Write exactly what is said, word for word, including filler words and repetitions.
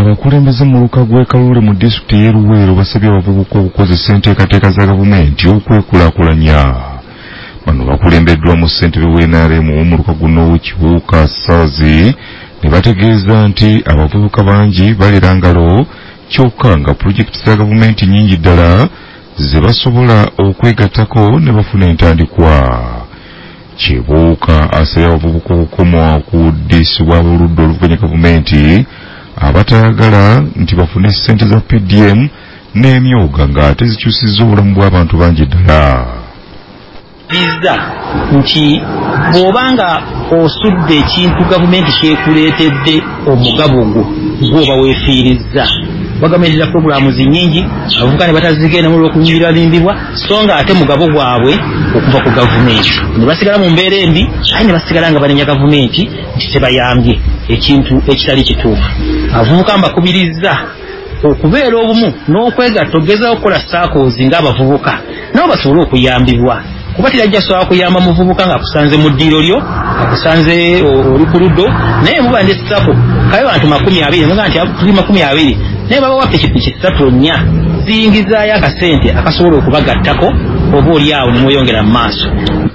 abakulembeze mu luka gw'e Kalule mu disitulikiti y'e Luweero basabye abavubuka okukozesa enteekateeka za gavumenti okwekulaakulanya. Bano bakulembeddwa mu ssentebe w'N R M mu luka guno w'ekibuuka Ssaazi ne bategeeza nti abavubuka bangi balera ngalo kyokka nga pulojekiti za gavumenti nnyingi ddala ze basobola okwegattako ne bafuna entandikwa. Kibuuka asabye abavubuka okukoma ku buddisibwa oludda oluvuganya gavumenti abatayagala nti bafune ssente za P D M n'emyoga ng'ate zikyusizza obulamu bw'abantu bangi ddala. Bizza nti bw'obanga osudde ekintu gavumenti kyekuleetedde omugabo gwo gw'oba weefiirizza. Bagamerera programu zinyingi abavubuka ne batazigenda mu lw'okunyiralimbibwa so nga ate mugabo gwabwe okuva ku gavumenti ne basigala mu mbeera embi aye ne basigala nga banenya gavumenti nti tebayambye ekintu ekitali kituufu. Abavubuka mbakubirizza okubeera obumu n'okwegatta okugezaho okukola saakoozi ng'abavubuka nabo basobole okuyambibwa. Kuba tirajja sobola kuyamba muvubuka ng'akusanze mu ddiiro lyo akusanze oli ku luddo naye muba ndessako kabe bantu makumi abiri muga nti tuli makumi abiri naye baba wappe pikipiki ssatu nnya ziyingizaayo akasente akasobola okubagattako oba oli awo ne mweyongera mu maaso.